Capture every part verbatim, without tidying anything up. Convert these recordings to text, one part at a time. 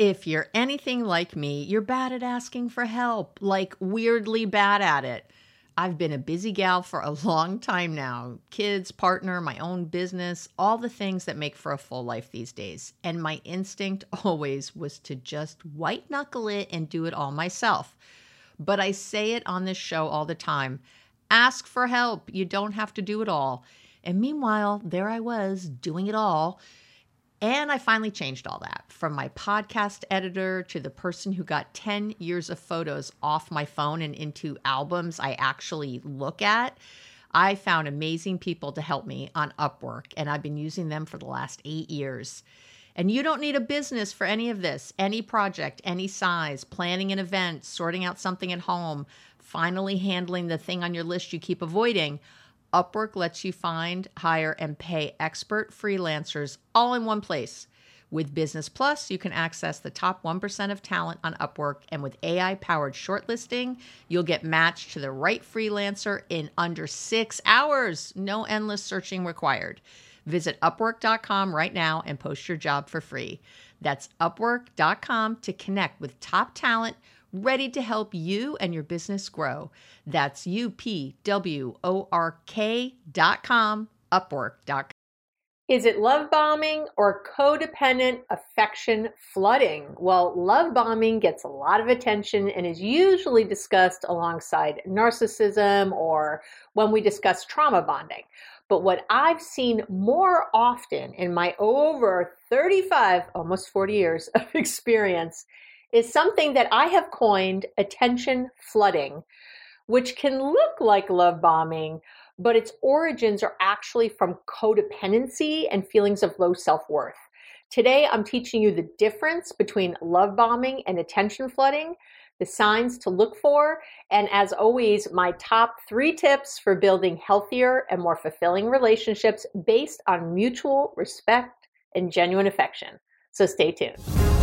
If you're anything like me, you're bad at asking for help, like weirdly bad at it. I've been a busy gal for a long time now. Kids, partner, my own business, all the things that make for a full life these days. And my instinct always was to just white knuckle it and do it all myself. But I say it on this show all the time. Ask for help. You don't have to do it all. And meanwhile, there I was doing it all. And I finally changed all that, from my podcast editor to the person who got ten years of photos off my phone and into albums I actually look at. I found amazing people to help me on Upwork, and I've been using them for the last eight years. And you don't need a business for any of this, any project, any size, planning an event, sorting out something at home, finally handling the thing on your list you keep avoiding. Upwork lets you find, hire, and pay expert freelancers all in one place. With Business Plus, you can access the top one percent of talent on Upwork, and with A I-powered shortlisting, you'll get matched to the right freelancer in under six hours. No endless searching required. Visit upwork dot com right now and post your job for free. That's upwork dot com to connect with top talent ready to help you and your business grow. That's U P W O R K dot com, upwork dot com. Is it love bombing or codependent affection flooding? Well, love bombing gets a lot of attention and is usually discussed alongside narcissism or when we discuss trauma bonding. But what I've seen more often in my over thirty-five, almost forty years of experience is something that I have coined attention flooding, which can look like love bombing, but its origins are actually from codependency and feelings of low self-worth. Today, I'm teaching you the difference between love bombing and attention flooding, the signs to look for, and as always, my top three tips for building healthier and more fulfilling relationships based on mutual respect and genuine affection. So stay tuned.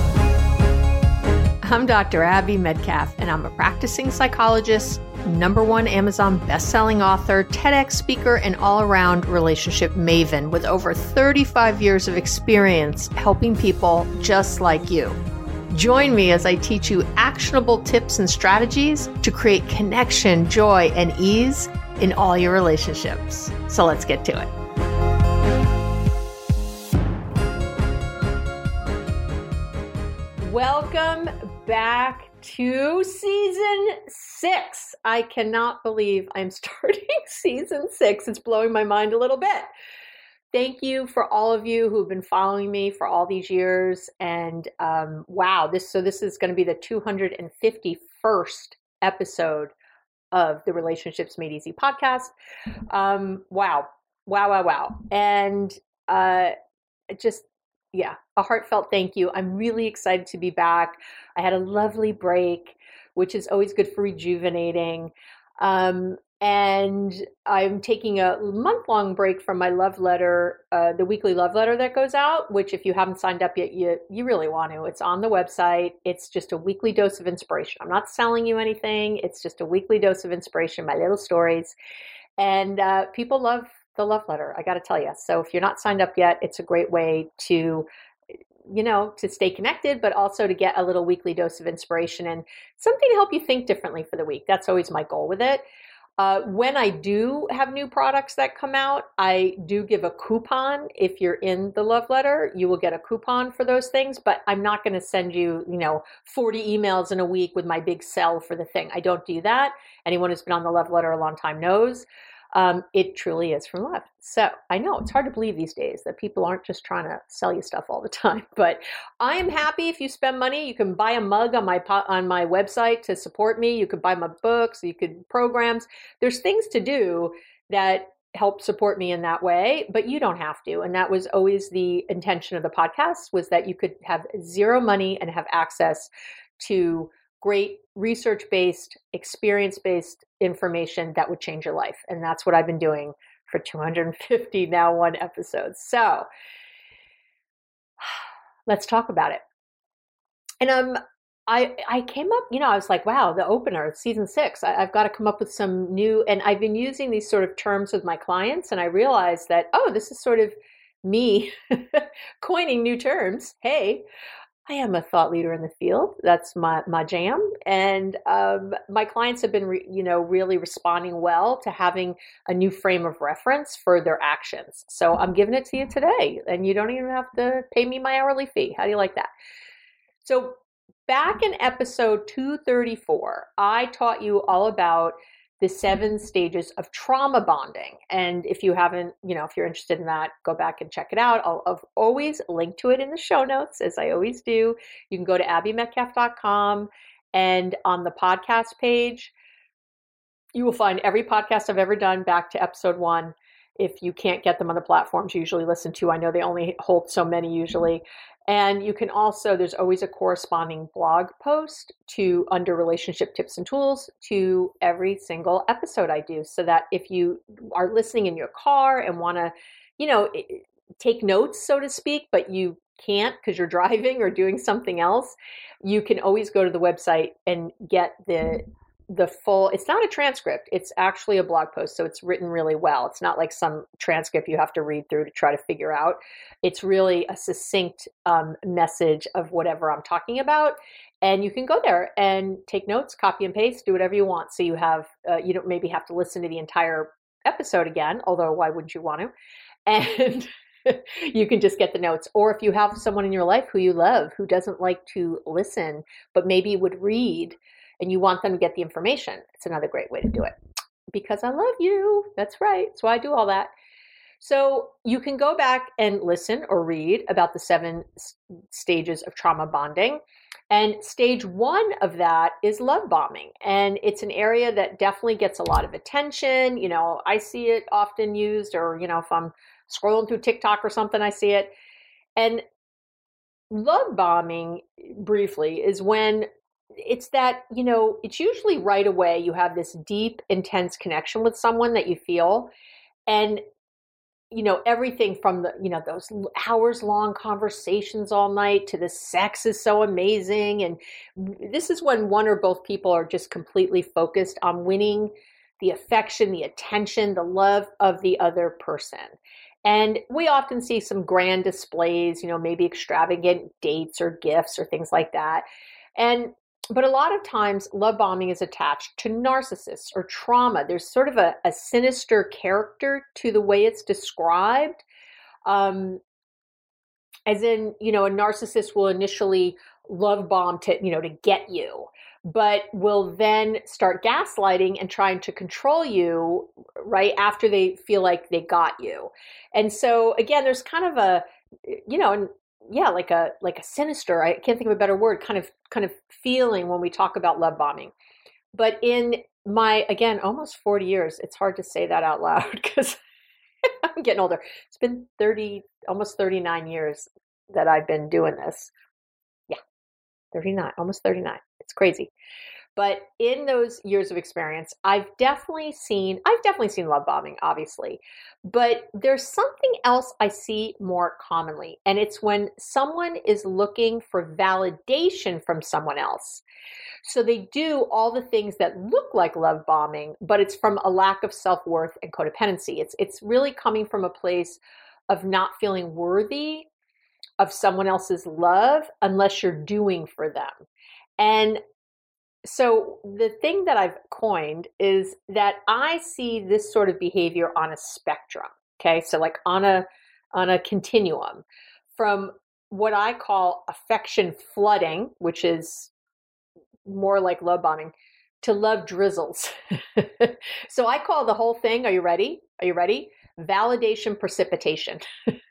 I'm Doctor Abby Medcalf, and I'm a practicing psychologist, number one Amazon bestselling author, TEDx speaker, and all-around relationship maven with over thirty-five years of experience helping people just like you. Join me as I teach you actionable tips and strategies to create connection, joy, and ease in all your relationships. So let's get to it. Welcome back to season six. I cannot believe I'm starting season six. It's blowing my mind a little bit. Thank you for all of you who've been following me for all these years. And um, wow, this so this is going to be the two hundred fifty-first episode of the Relationships Made Easy podcast. Um, wow, wow, wow, wow. And uh, just Yeah, a heartfelt thank you. I'm really excited to be back. I had a lovely break, which is always good for rejuvenating. Um, and I'm taking a month-long break from my love letter, uh, the weekly love letter that goes out, which if you haven't signed up yet, you, you really want to. It's on the website. It's just a weekly dose of inspiration. I'm not selling you anything. It's just a weekly dose of inspiration, my little stories. And uh, people love the love letter, I got to tell you. So if you're not signed up yet, it's a great way to, you know, to stay connected, but also to get a little weekly dose of inspiration and something to help you think differently for the week. That's always my goal with it. Uh, when I do have new products that come out, I do give a coupon. If you're in the love letter, you will get a coupon for those things, but I'm not going to send you, you know, forty emails in a week with my big sell for the thing. I don't do that. Anyone who's been on the love letter a long time knows. Um, it truly is from love. So I know it's hard to believe these days that people aren't just trying to sell you stuff all the time, but I am happy if you spend money. You can buy a mug on my po- on my website to support me. You could buy my books, you could programs. There's things to do that help support me in that way, but you don't have to. And that was always the intention of the podcast, was that you could have zero money and have access to great research-based, experience-based information that would change your life. And that's what I've been doing for two hundred fifty now one episodes. So let's talk about it. And um, I I came up, you know, I was like, wow, the opener, season six, I, I've got to come up with some new, and I've been using these sort of terms with my clients, and I realized that, oh, this is sort of me coining new terms. Hey, I am a thought leader in the field. That's my, my jam. And um, my clients have been, re, you know, really responding well to having a new frame of reference for their actions. So I'm giving it to you today, and you don't even have to pay me my hourly fee. How do you like that? So back in episode two thirty-four, I taught you all about the seven stages of trauma bonding. And if you haven't, you know, if you're interested in that, go back and check it out. I'll, I'll always link to it in the show notes, as I always do. You can go to abby metcalf dot com, and on the podcast page, you will find every podcast I've ever done back to episode one. If you can't get them on the platforms you usually listen to, I know they only hold so many usually. And you can also, there's always a corresponding blog post to under relationship tips and tools to every single episode I do, so that if you are listening in your car and want to, you know, take notes, so to speak, but you can't because you're driving or doing something else, you can always go to the website and get the the full, it's not a transcript, it's actually a blog post. So it's written really well. It's not like some transcript you have to read through to try to figure out. It's really a succinct um, message of whatever I'm talking about. And you can go there and take notes, copy and paste, do whatever you want. So you have, uh, you don't maybe have to listen to the entire episode again, although why wouldn't you want to? And you can just get the notes. Or if you have someone in your life who you love, who doesn't like to listen, but maybe would read, and you want them to get the information, it's another great way to do it. Because I love you. That's right. So I do all that. So you can go back and listen or read about the seven s- stages of trauma bonding. And stage one of that is love bombing. And it's an area that definitely gets a lot of attention. You know, I see it often used, or, you know, if I'm scrolling through TikTok or something, I see it. And love bombing, briefly, is when it's that, you know, it's usually right away you have this deep, intense connection with someone that you feel. And, you know, everything from the, you know, those hours long conversations all night to the sex is so amazing. And this is when one or both people are just completely focused on winning the affection, the attention, the love of the other person. And we often see some grand displays, you know, maybe extravagant dates or gifts or things like that. And But a lot of times love bombing is attached to narcissists or trauma. There's sort of a, a sinister character to the way it's described. Um, as in, you know, a narcissist will initially love bomb to, you know, to get you, but will then start gaslighting and trying to control you right after they feel like they got you. And so again, there's kind of a, you know, yeah, like a like a sinister, I can't think of a better word, kind of kind of feeling when we talk about love bombing. But in my, again, almost forty years, it's hard to say that out loud because I'm getting older. It's been thirty, almost thirty-nine years that I've been doing this. Yeah, thirty-nine, almost thirty-nine. It's crazy. But in those years of experience, I've definitely seen, I've definitely seen love bombing, obviously, but there's something else I see more commonly. And it's when someone is looking for validation from someone else. So they do all the things that look like love bombing, but it's from a lack of self-worth and codependency. It's, it's really coming from a place of not feeling worthy of someone else's love unless you're doing for them. And so the thing that I've coined is that I see this sort of behavior on a spectrum. Okay. So like on a, on a continuum from what I call affection flooding, which is more like love bombing, to love drizzles. So I call the whole thing, are you ready? Are you ready? Validation precipitation.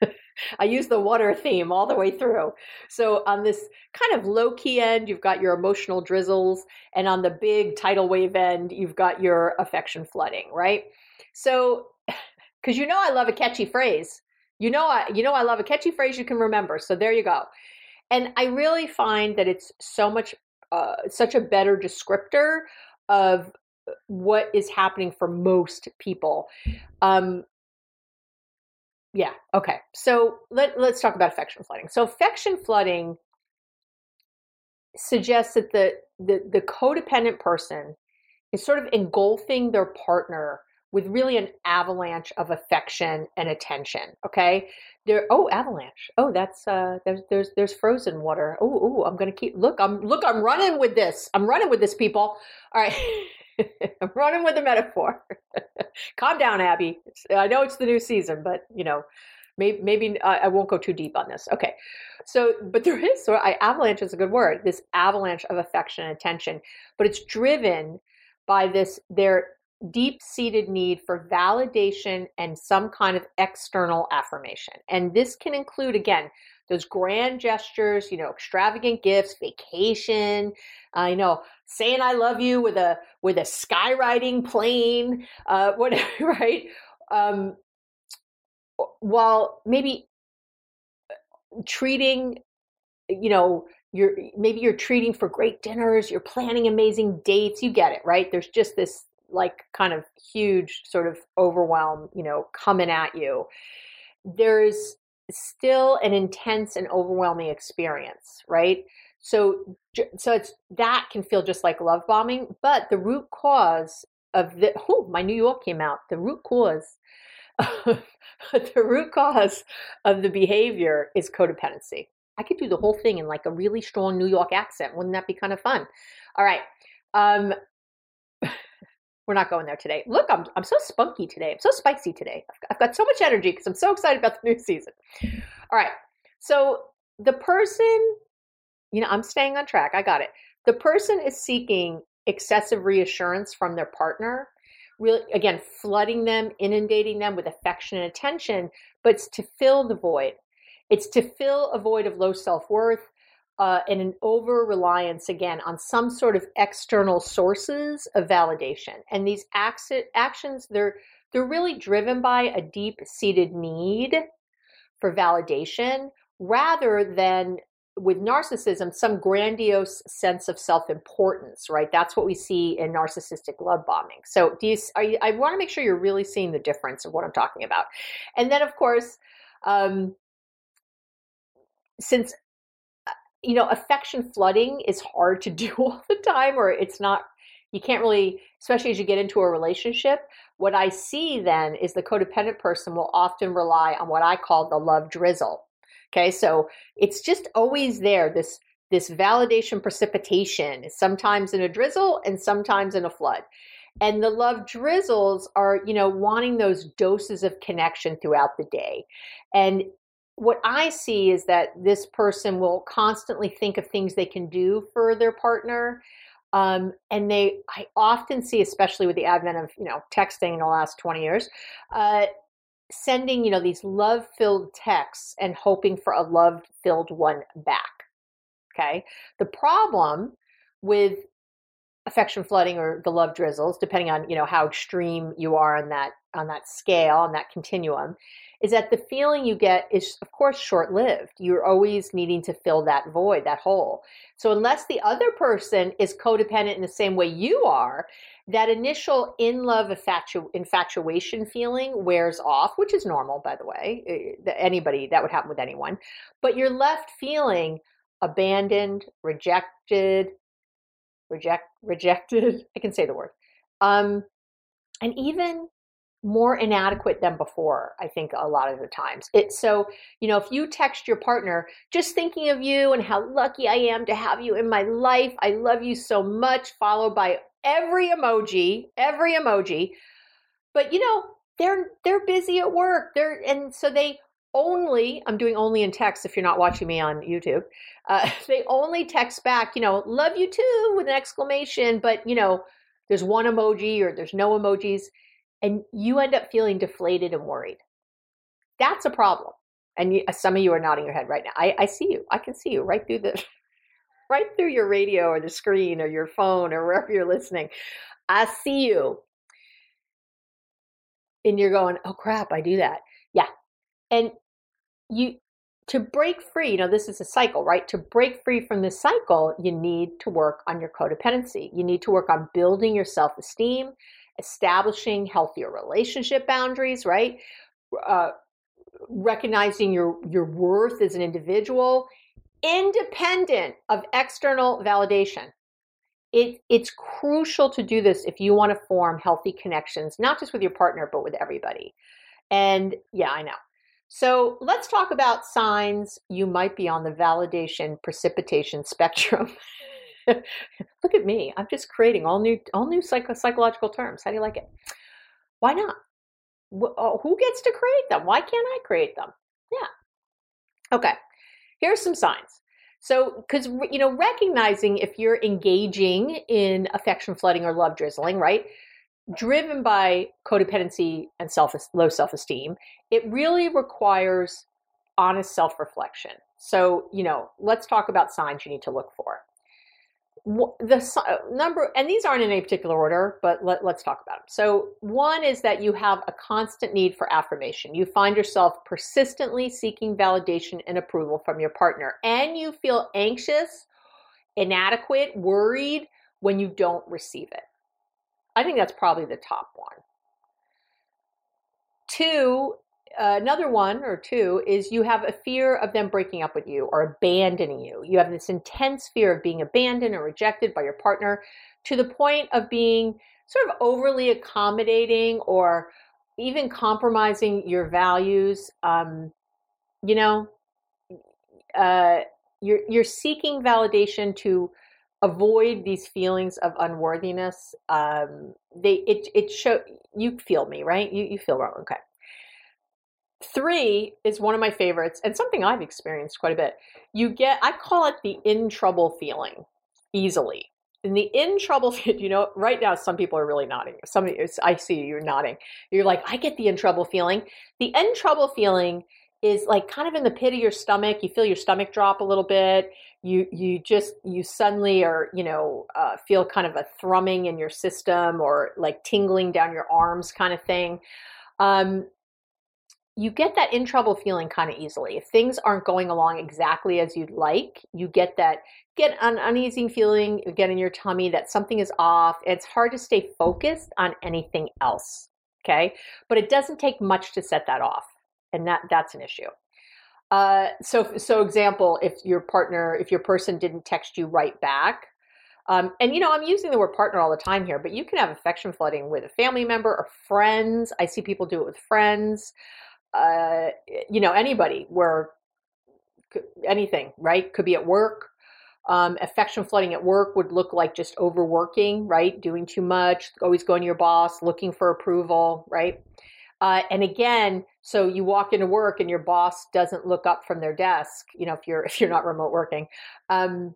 I use the water theme all the way through. So on this kind of low key end, you've got your emotional drizzles, and on the big tidal wave end, you've got your affection flooding, right? So, because you know I love a catchy phrase. You know I, you know I love a catchy phrase you can remember. So there you go. And I really find that it's so much, uh, such a better descriptor of what is happening for most people. Um, Yeah. Okay. So let, let's talk about affection flooding. So affection flooding suggests that the, the, the codependent person is sort of engulfing their partner with really an avalanche of affection and attention. Okay. There, oh, avalanche. Oh, that's, uh, there's, there's, there's frozen water. Oh, oh, I'm going to keep, look, I'm, look, I'm running with this. I'm running with this, people. All right. I'm running with the metaphor. Calm down, Abby. I know it's the new season, but you know, maybe, maybe I, I won't go too deep on this. Okay. So, but there is, so I, avalanche is a good word, this avalanche of affection and attention, but it's driven by this, their deep-seated need for validation and some kind of external affirmation. And this can include, again, those grand gestures, you know, extravagant gifts, vacation, uh, you know, saying I love you with a with a skywriting plane, uh, whatever, right? Um, while maybe treating, you know, you're maybe you're treating for great dinners, you're planning amazing dates, you get it, right? There's just this like kind of huge sort of overwhelm, you know, coming at you. There's still an intense and overwhelming experience, right? So, so it's that can feel just like love bombing, but the root cause of the, oh, my New York came out. The root cause, the root cause of the behavior is codependency. I could do the whole thing in like a really strong New York accent. Wouldn't that be kind of fun? All right. Um, We're not going there today. Look, I'm I'm so spunky today. I'm so spicy today. I've, I've got so much energy because I'm so excited about the new season. All right. So the person, you know, I'm staying on track. I got it. The person is seeking excessive reassurance from their partner, really, again, flooding them, inundating them with affection and attention, but it's to fill the void. It's to fill a void of low self-worth, Uh, and an over-reliance, again, on some sort of external sources of validation. And these ac- actions, they're, they're really driven by a deep-seated need for validation rather than, with narcissism, some grandiose sense of self-importance, right? That's what we see in narcissistic love bombing. So do you, are you, I want to make sure you're really seeing the difference of what I'm talking about. And then, of course, um, since you know, affection flooding is hard to do all the time, or it's not, you can't really, especially as you get into a relationship. What I see then is the codependent person will often rely on what I call the love drizzle. Okay. So it's just always there. This, this validation precipitation is sometimes in a drizzle and sometimes in a flood. And the love drizzles are, you know, wanting those doses of connection throughout the day. And what I see is that this person will constantly think of things they can do for their partner. Um, and they, I often see, especially with the advent of, you know, texting in the last twenty years, uh, sending, you know, these love-filled texts and hoping for a love-filled one back. Okay. The problem with affection flooding or the love drizzles, depending on, you know, how extreme you are on that, on that scale, on that continuum, is that the feeling you get is, of course, short-lived. You're always needing to fill that void, that hole. So unless the other person is codependent in the same way you are, that initial in-love infatu- infatuation feeling wears off, which is normal, by the way. Anybody, that would happen with anyone. But you're left feeling abandoned, rejected, reject, rejected. I can say the word. Um, and even more inadequate than before, I think a lot of the times. It's so, you know, if you text your partner, just thinking of you and how lucky I am to have you in my life, I love you so much, followed by every emoji, every emoji. But, you know, they're, they're busy at work. They're, and so they only, I'm doing only in text if you're not watching me on YouTube, uh, they only text back, you know, love you too with an exclamation, but, you know, there's one emoji or there's no emojis. And you end up feeling deflated and worried. That's a problem. And you, some of you are nodding your head right now. I, I see you. I can see you right through the, right through your radio or the screen or your phone or wherever you're listening. I see you. And you're going, oh crap, I do that. Yeah. And you, to break free, you know, this is a cycle, right? To break free from this cycle, you need to work on your codependency. You need to work on building your self-esteem, establishing healthier relationship boundaries, right? Uh, recognizing your, your worth as an individual, independent of external validation. it, it's crucial to do this if you want to form healthy connections, not just with your partner, but with everybody. And yeah, I know. So let's talk about signs you might be on the validation precipitation spectrum. Look at me. I'm just creating all new, all new psycho- psychological terms. How do you like it? Why not? Who gets to create them? Why can't I create them? Yeah. Okay. Here's some signs. So, because, you know, recognizing if you're engaging in affection flooding or love drizzling, right, driven by codependency and self low self-esteem, it really requires honest self-reflection. So, you know, let's talk about signs you need to look for. The number, and these aren't in any particular order, but let, let's talk about them. So one is that you have a constant need for affirmation. You find yourself persistently seeking validation and approval from your partner, and you feel anxious, inadequate, worried when you don't receive it. I think that's probably the top one. Two, uh, another one or two is you have a fear of them breaking up with you or abandoning you. You have this intense fear of being abandoned or rejected by your partner to the point of being sort of overly accommodating or even compromising your values. Um, you know, uh, you're you're seeking validation to avoid these feelings of unworthiness. Um, they it it show you feel me, right? You you feel wrong. Okay. Three is one of my favorites and something I've experienced quite a bit. You get, I call it the in trouble feeling easily. And the in trouble, you know, right now, some people are really nodding. Some, I see you're nodding. You're like, I get the in trouble feeling. The in trouble feeling is like kind of in the pit of your stomach. You feel your stomach drop a little bit. You, you just, you suddenly are, you know, uh, feel kind of a thrumming in your system or like tingling down your arms kind of thing. Um, You get that in trouble feeling kind of easily. If things aren't going along exactly as you'd like, you get that, get an uneasy feeling again in your tummy that something is off. It's hard to stay focused on anything else, okay? But it doesn't take much to set that off, and that that's an issue. Uh, so, so example, if your partner, if your person didn't text you right back, um, and you know, I'm using the word partner all the time here, but you can have affection flooding with a family member or friends. I see people do it with friends. Uh, you know, anybody where anything, right? Could be at work. Um, affection flooding at work would look like just overworking, right? Doing too much, always going to your boss, looking for approval, right? Uh, and again, so you walk into work and your boss doesn't look up from their desk, you know, if you're, if you're not remote working, um,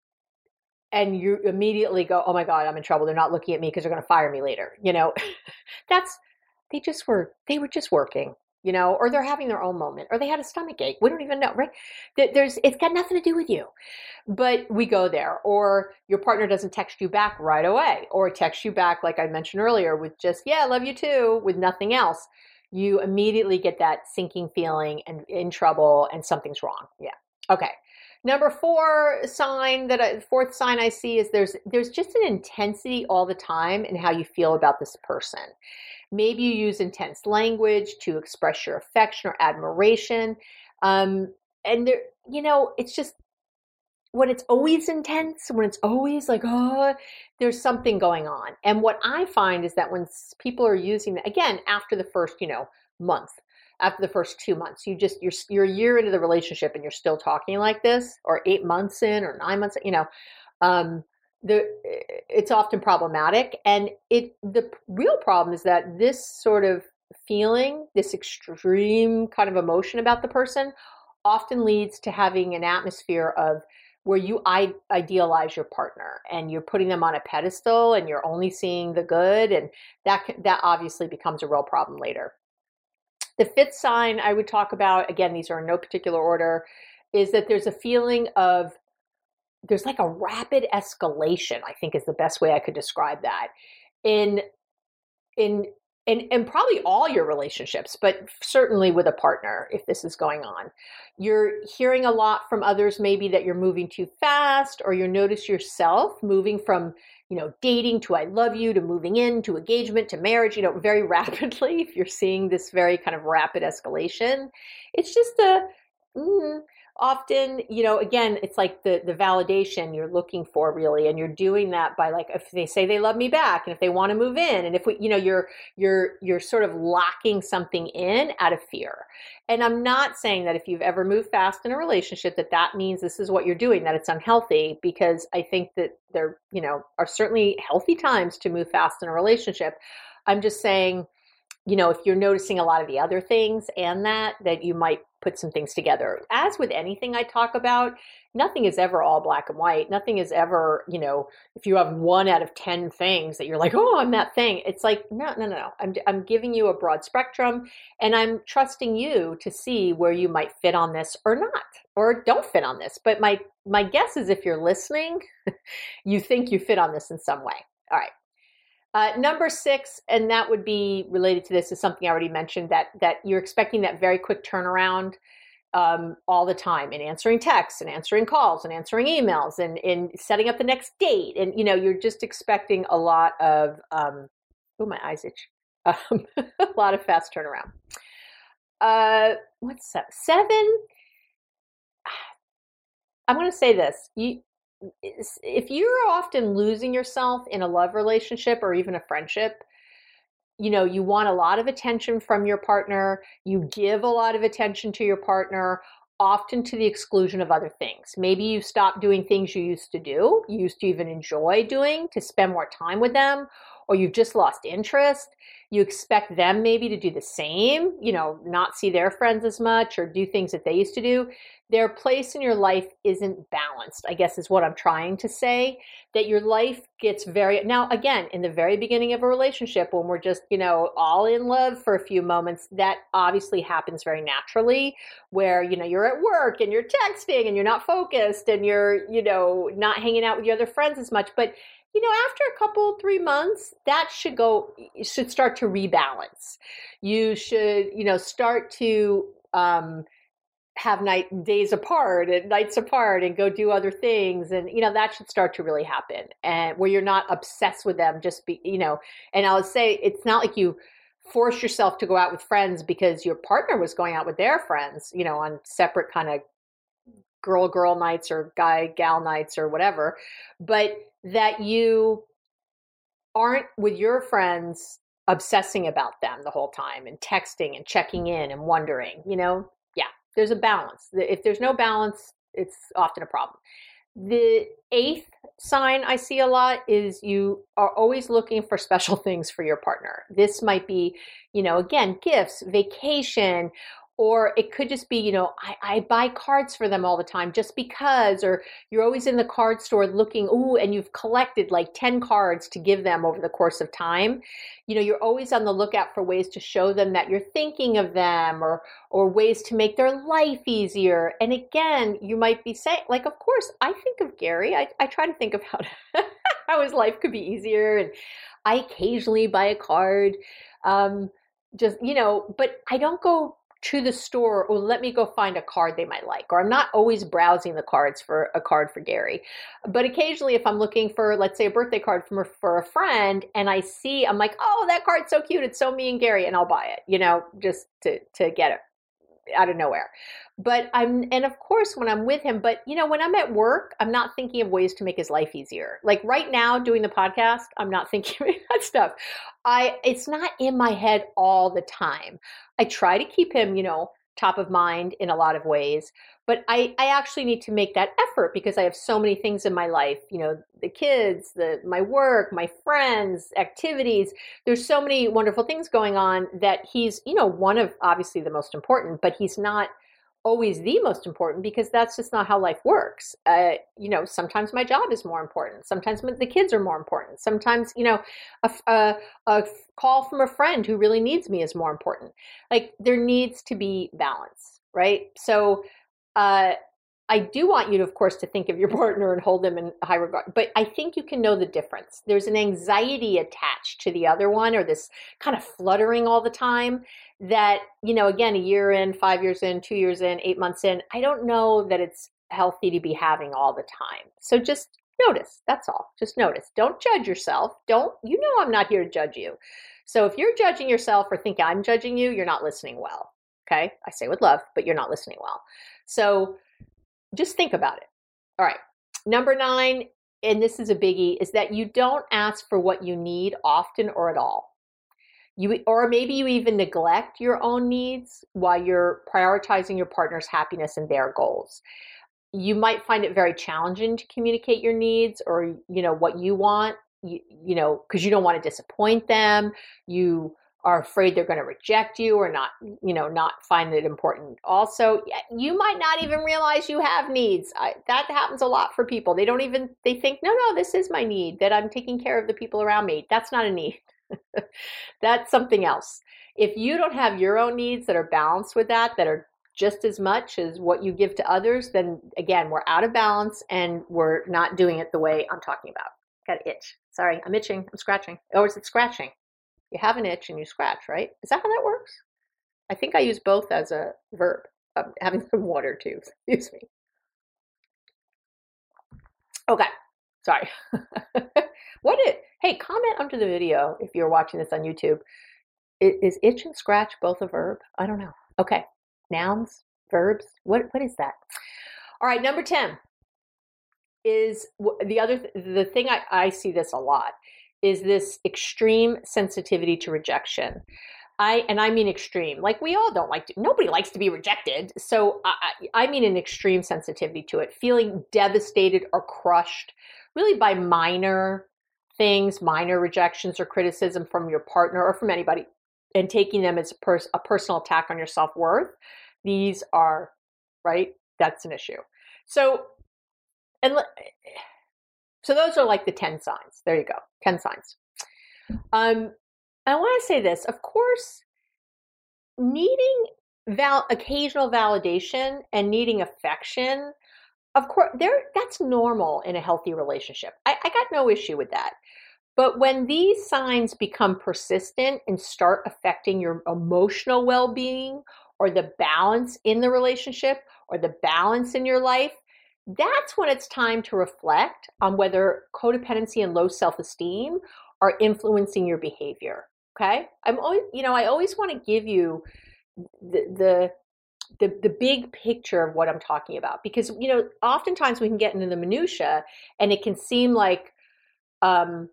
and you immediately go, oh my God, I'm in trouble. They're not looking at me because they're going to fire me later. You know, that's, they just were, they were just working. You know, or they're having their own moment, or they had a stomach ache. We don't even know, right? There's, it's got nothing to do with you, but we go there. Or your partner doesn't text you back right away, or text you back, like I mentioned earlier, with just, yeah, love you too, with nothing else. You immediately get that sinking feeling and in trouble and something's wrong. Yeah. Okay. Number four sign that I, fourth sign I see is there's, there's just an intensity all the time in how you feel about this person. Maybe you use intense language to express your affection or admiration. Um, and there, you know, it's just when it's always intense, when it's always like, oh, there's something going on. And what I find is that when people are using that, again, after the first, you know, month, after the first two months, you just, you're, you're a year into the relationship and you're still talking like this, or eight months in or nine months, you know, um, The, it's often problematic. And it the real problem is that this sort of feeling, this extreme kind of emotion about the person often leads to having an atmosphere of where you I- idealize your partner and you're putting them on a pedestal and you're only seeing the good. And that that obviously becomes a real problem later. The fifth sign I would talk about, again, these are in no particular order, is that there's a feeling of there's like a rapid escalation, I think is the best way I could describe that in, in, in, in probably all your relationships, but certainly with a partner, if this is going on. You're hearing a lot from others, maybe that you're moving too fast, or you notice yourself moving from, you know, dating to I love you, to moving in, to engagement, to marriage, you know, very rapidly. If you're seeing this very kind of rapid escalation, it's just a, mm, often, you know, again, it's like the, the validation you're looking for really. And you're doing that by like, if they say they love me back and if they want to move in and if we, you know, you're, you're, you're sort of locking something in out of fear. And I'm not saying that if you've ever moved fast in a relationship, that that means this is what you're doing, that it's unhealthy, because I think that there, you know, are certainly healthy times to move fast in a relationship. I'm just saying, you know, if you're noticing a lot of the other things and that, that you might put some things together. As with anything I talk about, nothing is ever all black and white. Nothing is ever, you know, if you have one out of ten things that you're like, oh, I'm that thing. It's like, no, no, no, no. I'm, I'm giving you a broad spectrum and I'm trusting you to see where you might fit on this or not, or don't fit on this. But my, my guess is if you're listening, you think you fit on this in some way. All right. Uh, number six, and that would be related to this, is something I already mentioned, that that you're expecting that very quick turnaround um, all the time in answering texts and answering calls and answering emails and in setting up the next date. And, you know, you're just expecting a lot of, um, oh, my eyes itch, um, a lot of fast turnaround. Uh, what's that? Seven, I'm going to say this. You, if you're often losing yourself in a love relationship or even a friendship, you know, you want a lot of attention from your partner. You give a lot of attention to your partner, often to the exclusion of other things. Maybe you stop doing things you used to do, you used to even enjoy doing, to spend more time with them, or you've just lost interest. You expect them maybe to do the same, you know, not see their friends as much or do things that they used to do. Their place in your life isn't balanced, I guess is what I'm trying to say, that your life gets very, now again, in the very beginning of a relationship, when we're just, you know, all in love for a few moments, that obviously happens very naturally, where, you know, you're at work and you're texting and you're not focused and you're, you know, not hanging out with your other friends as much. But you know, after a couple, three months, that should go, you should start to rebalance. You should, you know, start to um, have night days apart and nights apart and go do other things. And, you know, that should start to really happen, and where you're not obsessed with them, just be, you know, and I'll say, it's not like you force yourself to go out with friends because your partner was going out with their friends, you know, on separate kind of girl, girl nights or guy, gal nights or whatever. But that you aren't with your friends obsessing about them the whole time and texting and checking in and wondering, you know, yeah, there's a balance. If there's no balance, it's often a problem. The eighth sign I see a lot is you are always looking for special things for your partner. This might be, you know, again, gifts, vacation, or it could just be, you know, I, I buy cards for them all the time just because, or you're always in the card store looking, ooh, and you've collected like ten cards to give them over the course of time. You know, you're always on the lookout for ways to show them that you're thinking of them, or or ways to make their life easier. And again, you might be saying, like, of course, I think of Gary. I, I try to think of how, to, how his life could be easier. And I occasionally buy a card, um, just, you know, but I don't go to the store, or let me go find a card they might like, or I'm not always browsing the cards for a card for Gary. But occasionally if I'm looking for, let's say, a birthday card from a, for a friend, and I see, I'm like, oh, that card's so cute, it's so me and Gary, and I'll buy it, you know, just to, to get it out of nowhere. But I'm, and of course when I'm with him, but you know, when I'm at work, I'm not thinking of ways to make his life easier. Like right now doing the podcast, I'm not thinking of that stuff. I, it's not in my head all the time. I try to keep him, you know, top of mind in a lot of ways, but I, I actually need to make that effort because I have so many things in my life, you know, the kids, the, my work, my friends, activities. There's so many wonderful things going on that he's, you know, one of obviously the most important, but he's not always the most important because that's just not how life works. Uh, you know, sometimes my job is more important. Sometimes the kids are more important. Sometimes, you know, a, a, a call from a friend who really needs me is more important. Like there needs to be balance, right? So uh, I do want you to, of course, to think of your partner and hold them in high regard, but I think you can know the difference. There's an anxiety attached to the other one, or this kind of fluttering all the time that, you know, again, a year in, five years in, two years in, eight months in, I don't know that it's healthy to be having all the time. So just notice, that's all. Just notice. Don't judge yourself. Don't, you know, I'm not here to judge you. So if you're judging yourself or think I'm judging you, you're not listening well. Okay. I say with love, but you're not listening well. So just think about it. All right. Number nine, and this is a biggie, is that you don't ask for what you need often or at all. You, or maybe you even neglect your own needs while you're prioritizing your partner's happiness and their goals. You might find it very challenging to communicate your needs or, you know, what you want, you, you know, because you don't want to disappoint them. You are afraid they're going to reject you or not, you know, not find it important. Also, you might not even realize you have needs. I, that happens a lot for people. They don't even, they think, no, no, this is my need, that I'm taking care of the people around me. That's not a need. That's something else. If you don't have your own needs that are balanced with that, that are just as much as what you give to others, then again, we're out of balance and we're not doing it the way I'm talking about. Got an itch. Sorry, I'm itching. I'm scratching. Or is it scratching? You have an itch and you scratch, right? Is that how that works? I think I use both as a verb. I'm having some water too. Excuse me. Okay. Sorry. What it? Hey, comment under the video if you're watching this on YouTube. Is itch and scratch both a verb? I don't know. Okay. Nouns, verbs. What what is that? All right. Number ten is the other the thing I, I see this a lot is this extreme sensitivity to rejection. I and I mean extreme. Like we all don't like to. Nobody likes to be rejected. So I, I mean an extreme sensitivity to it, feeling devastated or crushed, really by minor things, minor rejections or criticism from your partner or from anybody, and taking them as a, pers- a personal attack on your self-worth. These are, right? That's an issue. So, and so those are like the ten signs. There you go. ten signs. Um, I want to say this, of course, needing val- occasional validation and needing affection, of course, there that's normal in a healthy relationship. I, I got no issue with that. But when these signs become persistent and start affecting your emotional well-being or the balance in the relationship or the balance in your life, that's when it's time to reflect on whether codependency and low self-esteem are influencing your behavior. Okay? I'm always, you know, I always want to give you the, the the the big picture of what I'm talking about, because, you know, oftentimes we can get into the minutia and it can seem like um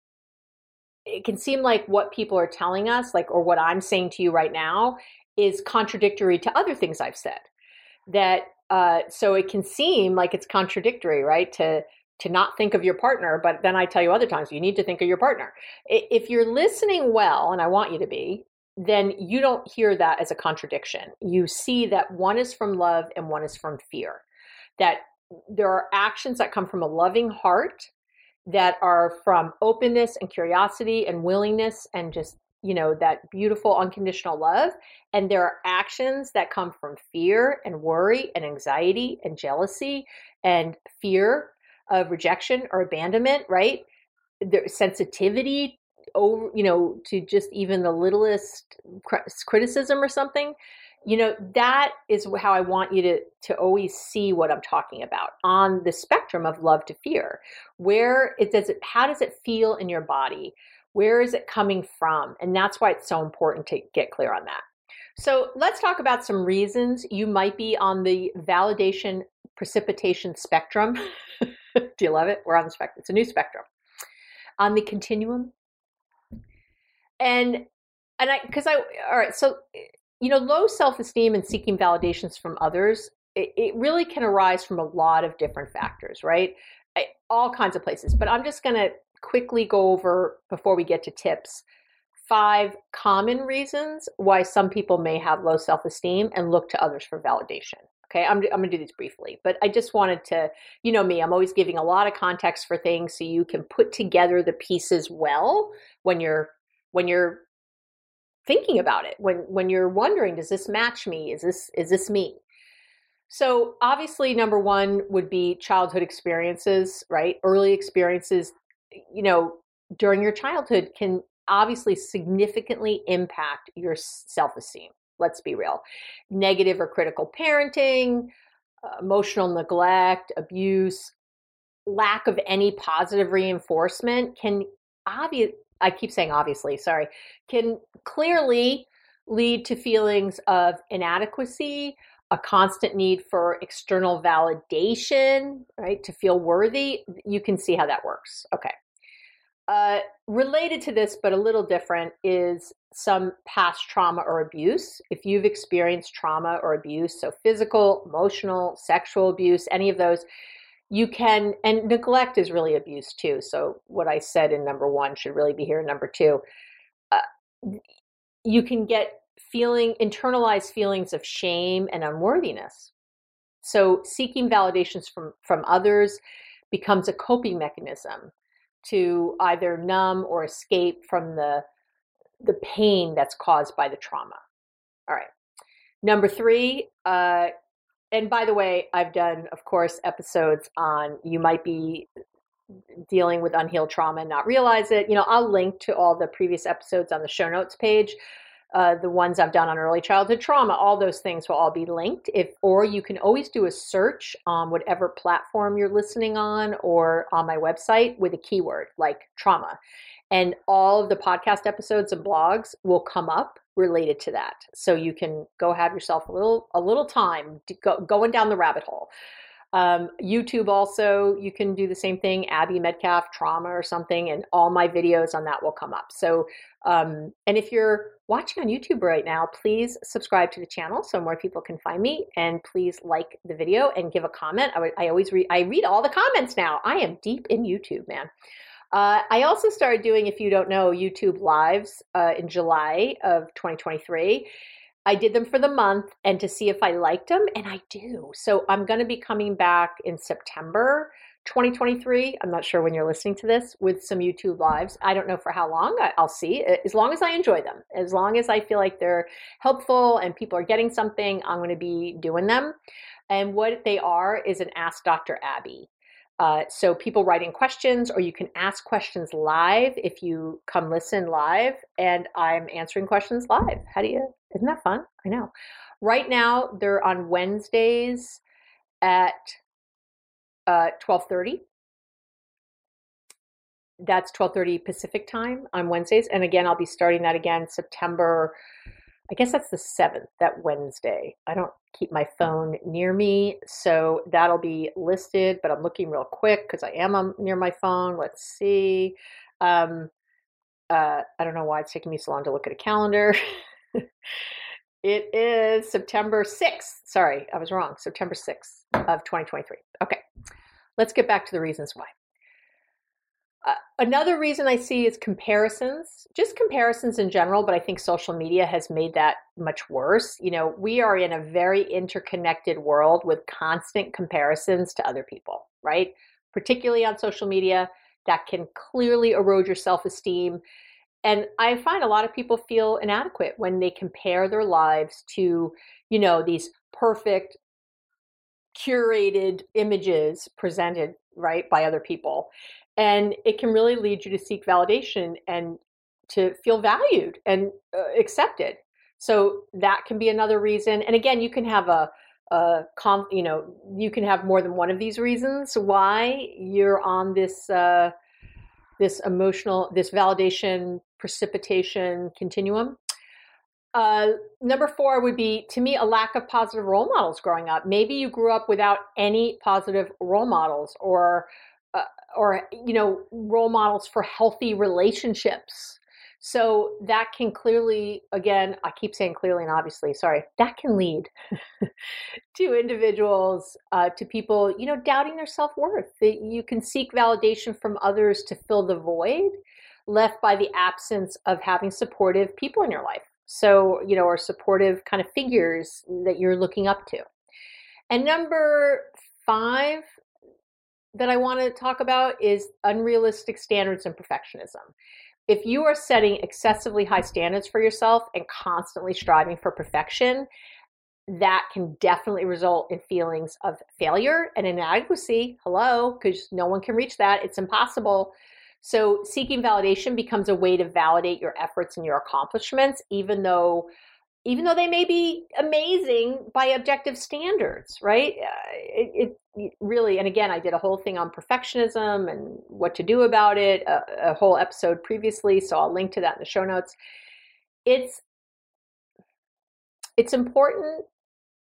it can seem like what people are telling us, like, or what I'm saying to you right now is contradictory to other things I've said. That, uh, so it can seem like it's contradictory, right? To, to not think of your partner, but then I tell you other times, you need to think of your partner. If you're listening well, and I want you to be, then you don't hear that as a contradiction. You see that one is from love and one is from fear. That there are actions that come from a loving heart that are from openness and curiosity and willingness and just, you know, that beautiful unconditional love. And there are actions that come from fear and worry and anxiety and jealousy and fear of rejection or abandonment, right? There's sensitivity over, you know, to just even the littlest criticism or something. You know, that is how I want you to, to always see what I'm talking about on the spectrum of love to fear. Where it does it, how does it feel in your body? Where is it coming from? And that's why it's so important to get clear on that. So let's talk about some reasons you might be on the validation precipitation spectrum. Do you love it? We're on the spectrum. It's a new spectrum. On the continuum. And, and I, because I, all right, so, you know, low self-esteem and seeking validations from others, it, it really can arise from a lot of different factors, right? I, all kinds of places. But I'm just going to quickly go over, before we get to tips, five common reasons why some people may have low self-esteem and look to others for validation. Okay, I'm, I'm going to do these briefly, but I just wanted to, you know me, I'm always giving a lot of context for things so you can put together the pieces well when you're when you're thinking about it, when when you're wondering, does this match me? Is this is this me? So obviously, number one would be childhood experiences, right? Early experiences, you know, during your childhood can obviously significantly impact your self-esteem. Let's be real. Negative or critical parenting, uh, emotional neglect, abuse, lack of any positive reinforcement can obvious. I keep saying obviously, sorry, can clearly lead to feelings of inadequacy, a constant need for external validation, right, to feel worthy, you can see how that works. Okay. Uh, related to this, but a little different, is some past trauma or abuse. If you've experienced trauma or abuse, so physical, emotional, sexual abuse, any of those, you can, and neglect is really abuse too. So what I said in number one should really be here in number two. Uh, you can get feeling, internalized feelings of shame and unworthiness. So seeking validations from, from others becomes a coping mechanism to either numb or escape from the, the pain that's caused by the trauma. All right. Number three, uh, and by the way, I've done, of course, episodes on you might be dealing with unhealed trauma and not realize it. You know, I'll link to all the previous episodes on the show notes page. Uh, the ones I've done on early childhood trauma, all those things will all be linked. If, or you can always do a search on whatever platform you're listening on or on my website with a keyword like trauma. And all of the podcast episodes and blogs will come up related to that. So you can go have yourself a little, a little time to go, going down the rabbit hole. Um, YouTube also, you can do the same thing, Abby Metcalf trauma or something, and all my videos on that will come up. So, um, and if you're watching on YouTube right now, please subscribe to the channel so more people can find me, and please like the video and give a comment. I, I always read, I read all the comments now. I am deep in YouTube, man. Uh, I also started doing, if you don't know, YouTube lives uh, in July of twenty twenty-three. I did them for the month and to see if I liked them, and I do. So I'm going to be coming back in September twenty twenty-three. I'm not sure when you're listening to this, with some YouTube lives. I don't know for how long. I'll see. As long as I enjoy them, as long as I feel like they're helpful and people are getting something, I'm going to be doing them. And what they are is an Ask Doctor Abby. Uh, so people write in questions, or you can ask questions live if you come listen live, and I'm answering questions live. How do you, isn't that fun? I know. Right now, they're on Wednesdays at uh, twelve thirty. That's twelve thirty Pacific time on Wednesdays. And again, I'll be starting that again September, I guess that's the seventh, that Wednesday. I don't keep my phone near me, so that'll be listed, but I'm looking real quick because I am um, near my phone. Let's see. Um, uh, I don't know why it's taking me so long to look at a calendar. It is September sixth. Sorry, I was wrong. September sixth of twenty twenty-three. Okay, let's get back to the reasons why. Uh, another reason I see is comparisons, just comparisons in general, but I think social media has made that much worse. You know, we are in a very interconnected world with constant comparisons to other people, right? Particularly on social media, that can clearly erode your self-esteem. And I find a lot of people feel inadequate when they compare their lives to, you know, these perfect, curated images presented, right, by other people. And it can really lead you to seek validation and to feel valued and uh, accepted. So that can be another reason. And again, you can have a, a com, you know, you can have more than one of these reasons why you're on this uh, this emotional, this validation precipitation continuum. Uh, number four would be, to me, a lack of positive role models growing up. Maybe you grew up without any positive role models, or uh, or you know, role models for healthy relationships. So that can clearly, again, I keep saying clearly and obviously, sorry, that can lead to individuals, uh, to people, you know, doubting their self-worth. That you can seek validation from others to fill the void left by the absence of having supportive people in your life. So, you know, or supportive kind of figures that you're looking up to. And number five that I want to talk about is unrealistic standards and perfectionism. If you are setting excessively high standards for yourself and constantly striving for perfection, that can definitely result in feelings of failure and inadequacy. Hello, because no one can reach that. It's impossible. So seeking validation becomes a way to validate your efforts and your accomplishments, even though even though they may be amazing by objective standards, right? Uh, it, it really, and again, I did a whole thing on perfectionism and what to do about it, a, a whole episode previously, so I'll link to that in the show notes. It's, it's important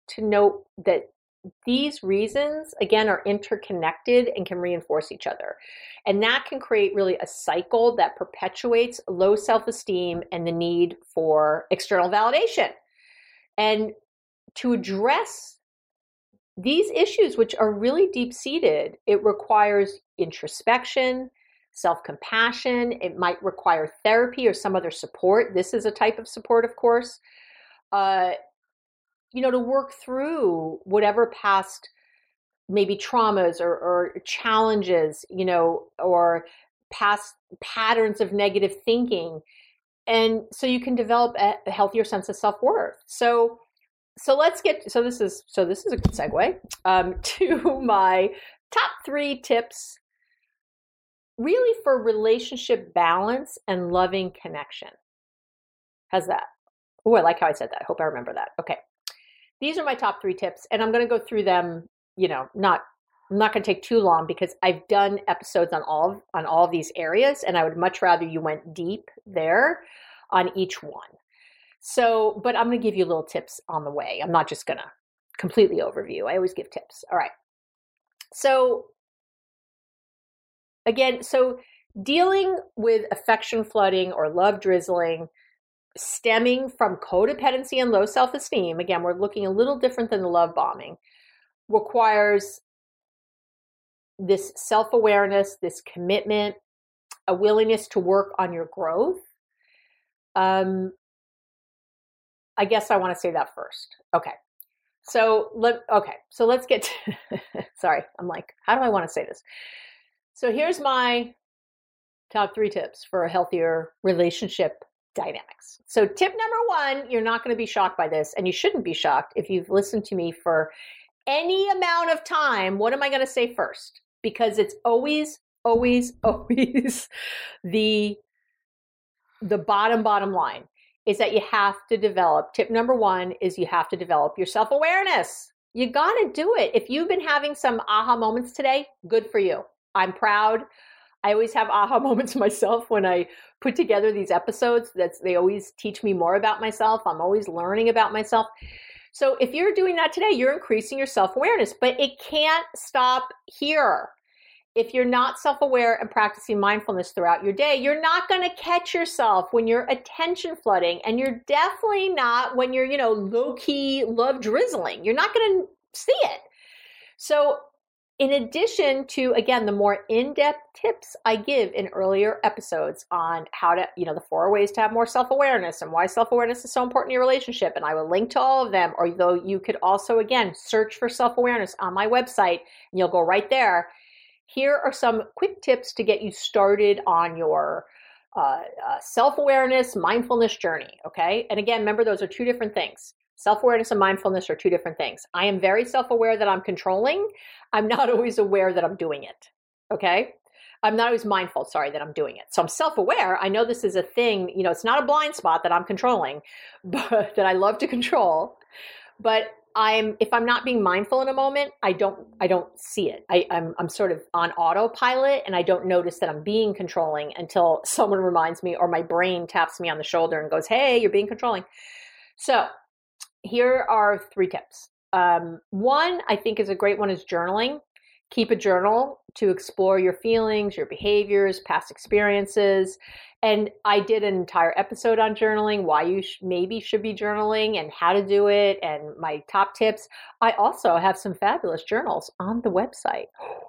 to note that these reasons, again, are interconnected and can reinforce each other. And that can create really a cycle that perpetuates low self-esteem and the need for external validation. And to address these issues, which are really deep-seated, it requires introspection, self-compassion. It might require therapy or some other support. This is a type of support, of course. Uh, you know, to work through whatever past maybe traumas or, or challenges, you know, or past patterns of negative thinking. And so you can develop a, a healthier sense of self-worth. So, so let's get, so this is, so this is a good segue um, to my top three tips really for relationship balance and loving connection. How's that? Oh, I like how I said that. I hope I remember that. Okay. These are my top three tips, and I'm going to go through them, you know, not, I'm not going to take too long because I've done episodes on all of, on all of these areas, and I would much rather you went deep there on each one. So, but I'm going to give you little tips on the way. I'm not just going to completely overview. I always give tips. All right. So again, so dealing with affection flooding or love drizzling stemming from codependency and low self-esteem, again, we're looking a little different than the love bombing, requires this self-awareness, this commitment, a willingness to work on your growth. Um, I guess I want to say that first. Okay. So let, okay. So let's get to, sorry. I'm like, how do I want to say this? So here's my top three tips for a healthier relationship dynamics. So tip number one, you're not going to be shocked by this, and you shouldn't be shocked if you've listened to me for any amount of time. What am I going to say first? Because it's always, always, always the, the bottom, bottom line is that you have to develop. Tip number one is you have to develop your self-awareness. You got to do it. If you've been having some aha moments today, good for you. I'm proud. I always have aha moments myself when I put together these episodes. That's, they always teach me more about myself. I'm always learning about myself. So if you're doing that today, you're increasing your self-awareness, but it can't stop here. If you're not self-aware and practicing mindfulness throughout your day, you're not going to catch yourself when you're attention flooding, and you're definitely not when you're, you know, low-key love drizzling. You're not going to see it. So in addition to, again, the more in-depth tips I give in earlier episodes on how to, you know, the four ways to have more self-awareness and why self-awareness is so important in your relationship, and I will link to all of them, or though you could also, again, search for self-awareness on my website, and you'll go right there. Here are some quick tips to get you started on your uh, uh, self-awareness, mindfulness journey, okay? And again, remember, those are two different things. Self-awareness and mindfulness are two different things. I am very self-aware that I'm controlling. I'm not always aware that I'm doing it, okay? I'm not always mindful, sorry, that I'm doing it. So I'm self-aware. I know this is a thing, you know, it's not a blind spot that I'm controlling, but that I love to control. But I'm, if I'm not being mindful in a moment, I don't, I don't see it. I, I'm, I'm sort of on autopilot, and I don't notice that I'm being controlling until someone reminds me, or my brain taps me on the shoulder and goes, hey, you're being controlling. So here are three tips. Um, one, I think is a great one, is journaling. Keep a journal to explore your feelings, your behaviors, past experiences. And I did an entire episode on journaling, why you sh- maybe should be journaling and how to do it, and my top tips. I also have some fabulous journals on the website.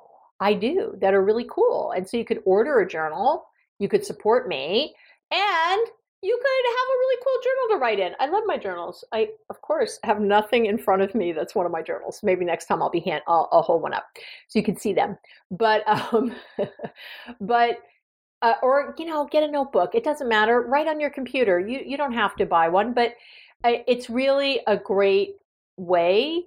I do, that are really cool. And so you could order a journal, you could support me, and you could have a really cool journal to write in. I love my journals. I, of course, have nothing in front of me that's one of my journals. Maybe next time I'll be hand, I'll, I'll hold one up so you can see them. But, um, but, uh, or, you know, get a notebook. It doesn't matter. Write on your computer. You, you don't have to buy one, but it's really a great way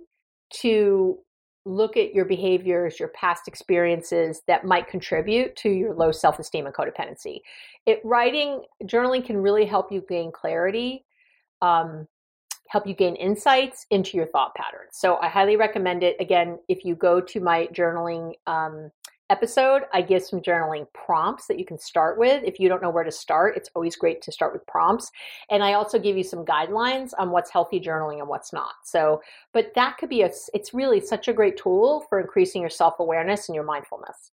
to look at your behaviors, your past experiences that might contribute to your low self-esteem and codependency. It writing, journaling can really help you gain clarity, um, help you gain insights into your thought patterns. So I highly recommend it. Again, if you go to my journaling um, episode, I give some journaling prompts that you can start with. If you don't know where to start, it's always great to start with prompts. And I also give you some guidelines on what's healthy journaling and what's not. So, but that could be a, it's really such a great tool for increasing your self-awareness and your mindfulness.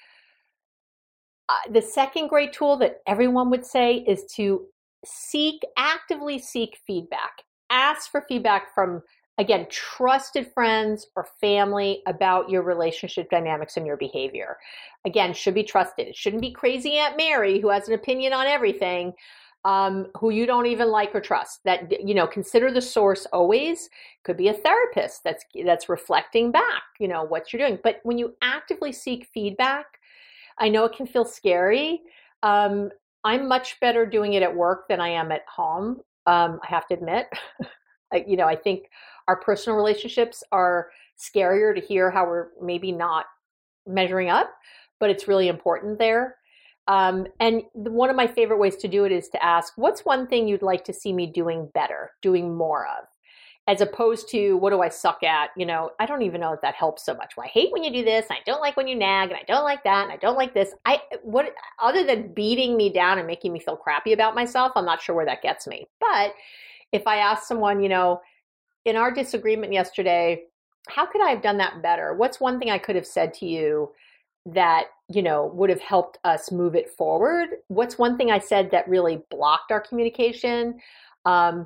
Uh, the second great tool that everyone would say is to seek, actively seek feedback. Ask for feedback from, again, trusted friends or family about your relationship dynamics and your behavior. Again, should be trusted. It shouldn't be crazy Aunt Mary who has an opinion on everything, um, who you don't even like or trust. That, you know, consider the source always. Could be a therapist that's that's reflecting back, you know, what you're doing. But when you actively seek feedback, I know it can feel scary. Um, I'm much better doing it at work than I am at home. Um, I have to admit, I, you know, I think our personal relationships are scarier to hear how we're maybe not measuring up, but it's really important there. Um, and the, one of my favorite ways to do it is to ask, what's one thing you'd like to see me doing better, doing more of? As opposed to, what do I suck at? You know, I don't even know if that helps so much. Well, I hate when you do this, and I don't like when you nag, and I don't like that, and I don't like this. I what other than beating me down and making me feel crappy about myself, I'm not sure where that gets me. But if I ask someone, you know, in our disagreement yesterday, how could I have done that better? What's one thing I could have said to you that, you know, would have helped us move it forward? What's one thing I said that really blocked our communication? Um,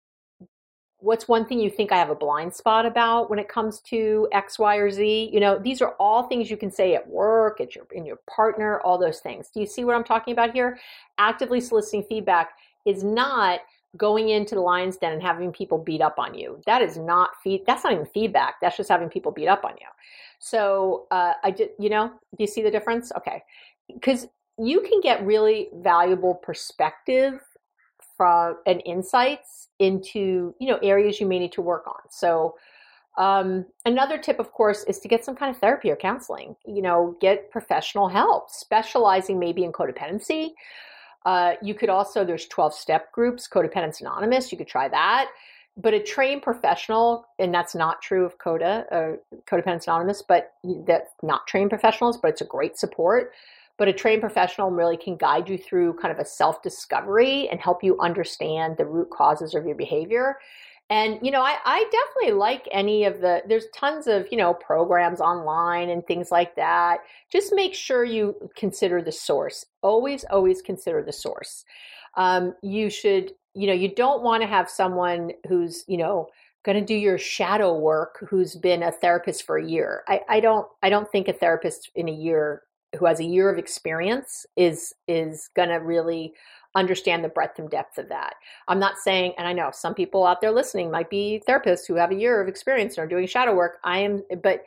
What's one thing you think I have a blind spot about when it comes to X, Y, or Z? You know, these are all things you can say at work, at your in your partner, all those things. Do you see what I'm talking about here? Actively soliciting feedback is not going into the lion's den and having people beat up on you. That is not feed. That's not even feedback. That's just having people beat up on you. So uh, I did. You know, do you see the difference? Okay, because you can get really valuable perspective from and insights into, you know, areas you may need to work on. So um, another tip, of course, is to get some kind of therapy or counseling. You know, get professional help, specializing maybe in codependency. Uh, you could also, there's twelve-step groups, Codependence Anonymous. You could try that. But a trained professional, and that's not true of CODA, uh, Codependence Anonymous, but that's not trained professionals, but it's a great support. But a trained professional really can guide you through kind of a self-discovery and help you understand the root causes of your behavior. And, you know, I, I definitely like any of the, there's tons of, you know, programs online and things like that. Just make sure you consider the source. Always, always consider the source. Um, you should, you know, you don't want to have someone who's, you know, going to do your shadow work who's been a therapist for a year. I, I don't, I don't think a therapist in a year who has a year of experience is is going to really understand the breadth and depth of that. I'm not saying, and I know some people out there listening might be therapists who have a year of experience and are doing shadow work. I am, but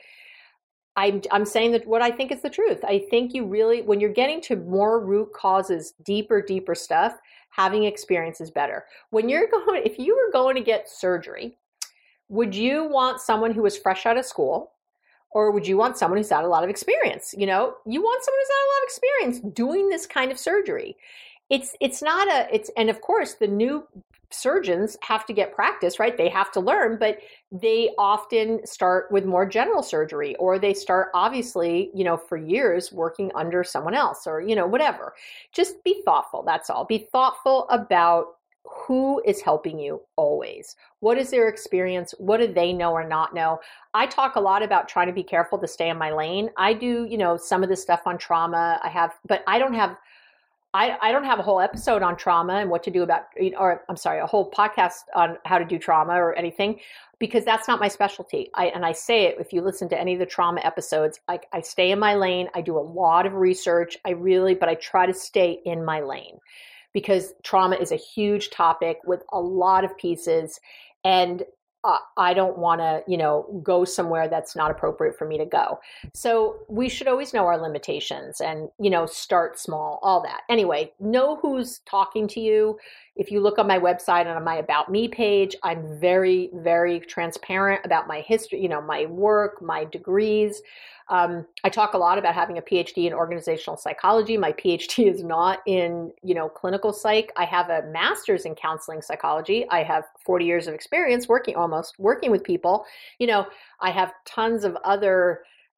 I'm I'm saying that what I think is the truth. I think you really, when you're getting to more root causes, deeper, deeper stuff, having experience is better. When you're going, if you were going to get surgery, would you want someone who was fresh out of school? Or would you want someone who's had a lot of experience? You know, you want someone who's had a lot of experience doing this kind of surgery. It's it's not a, it's, and of course the new surgeons have to get practice, right? They have to learn, but they often start with more general surgery, or they start obviously, you know, for years working under someone else, or, you know, whatever. Just be thoughtful. That's all. Be thoughtful about who is helping you always. What is their experience? What do they know or not know? I talk a lot about trying to be careful to stay in my lane. I do, you know, some of the stuff on trauma I have, but I don't have, I, I don't have a whole episode on trauma and what to do about, or I'm sorry, a whole podcast on how to do trauma or anything, because that's not my specialty. I, and I say it, if you listen to any of the trauma episodes, I, I stay in my lane. I do a lot of research. I really, but I try to stay in my lane, because trauma is a huge topic with a lot of pieces, and uh, I don't want to, you know, go somewhere that's not appropriate for me to go. So we should always know our limitations and, you know, start small, all that. Anyway, know who's talking to you. If you look on my website and on my About Me page, I'm very, very transparent about my history, you know, my work, my degrees. Um, I talk a lot about having a P H D in organizational psychology. My P H D is not in, you know, clinical psych. I have a master's in counseling psychology. I have forty years of experience working, almost working with people. You know, I have tons of other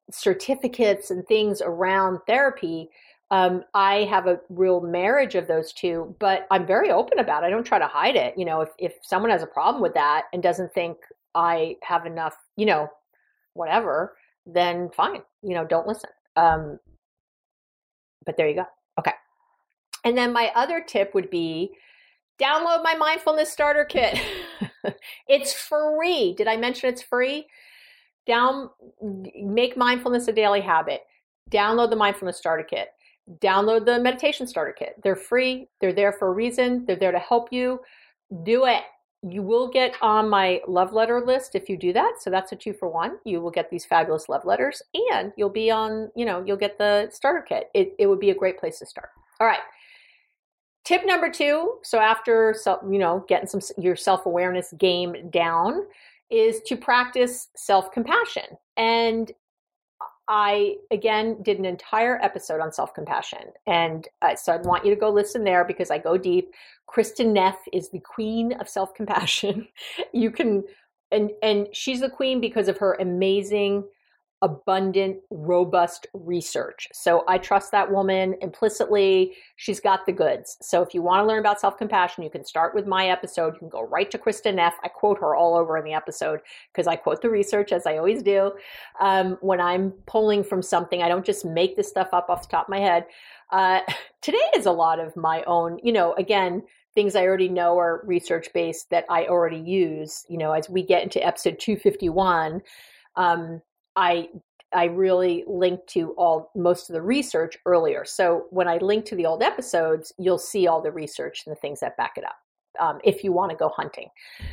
certificates and things around therapy. Um, I have a real marriage of those two, but I'm very open about it. I don't try to hide it. You know, if, if someone has a problem with that and doesn't think I have enough, you know, whatever, then fine, you know, don't listen. Um, but there you go. Okay. And then my other tip would be download my mindfulness starter kit. It's free. Did I mention it's free? Down, make mindfulness a daily habit. Download the mindfulness starter kit. Download the meditation starter kit. They're free. They're there for a reason. They're there to help you. Do it. You will get on my love letter list if you do that. So that's a two for one. You will get these fabulous love letters and you'll be on, you know, you'll get the starter kit. It, it would be a great place to start. All right. Tip number two. So after, you know, getting some, your self-awareness game down is to practice self-compassion. And I, again, did an entire episode on self-compassion. And uh, so I'd want you to go listen there because I go deep. Kristin Neff is the queen of self-compassion. You can, and, and she's the queen because of her amazing, abundant, robust research. So I trust that woman implicitly. She's got the goods. So if you want to learn about self-compassion, you can start with my episode. You can go right to Kristin Neff. I quote her all over in the episode because I quote the research as I always do. Um, when I'm pulling from something, I don't just make this stuff up off the top of my head. Uh, today is a lot of my own, you know, again, things I already know are research-based that I already use. You know, as we get into episode two fifty-one, um, I I really link to all most of the research earlier. So when I link to the old episodes, you'll see all the research and the things that back it up um, if you want to go hunting.